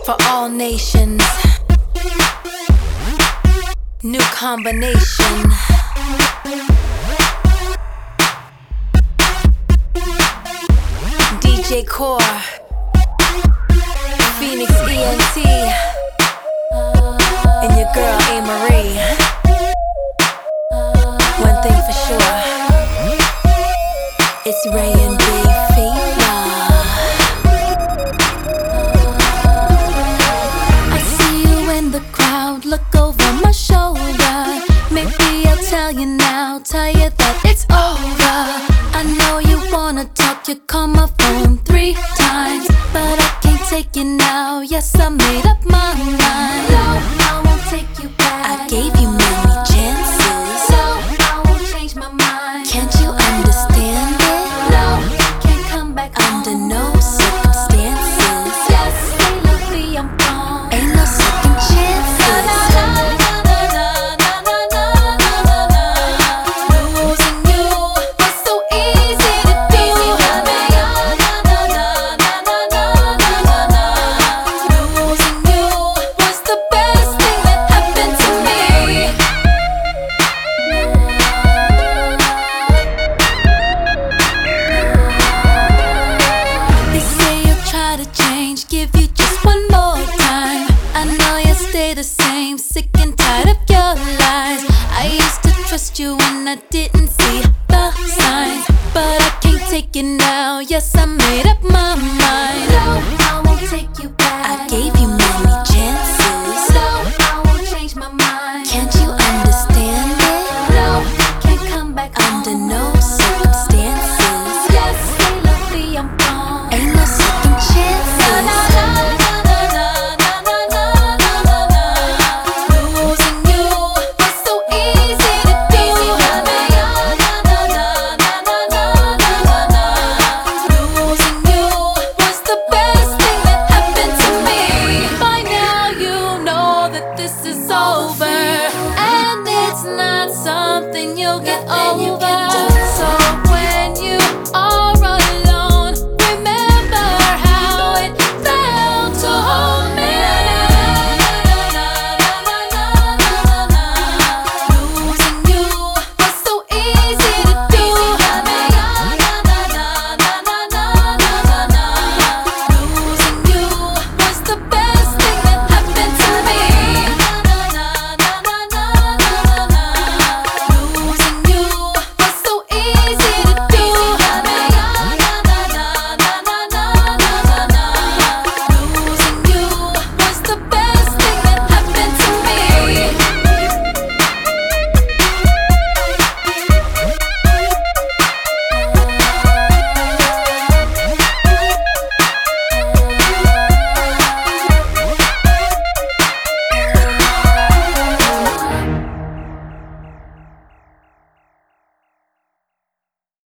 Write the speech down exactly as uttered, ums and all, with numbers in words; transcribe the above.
for all nations. New combination. D J Core, Phoenix E N T, and your girl A. Marie. One thing for sure, it's Ray and B Fever. I see you in the crowd, look over my shoulder. Maybe I'll tell you now, tell you that it's over. I know you wanna talk, you call my phone three times, but I can't take you now. Yes, I made up my mind. No, I won't take you back. I gave you many chances. No, I won't change my mind. Can't you understand it? No, can't come back under no circumstances. Yes, say lovely, I'm gone. Ain't no second chances. Give you just one more time. I know you stay the same, sick and tired of your lies. I used to trust you when I didn't.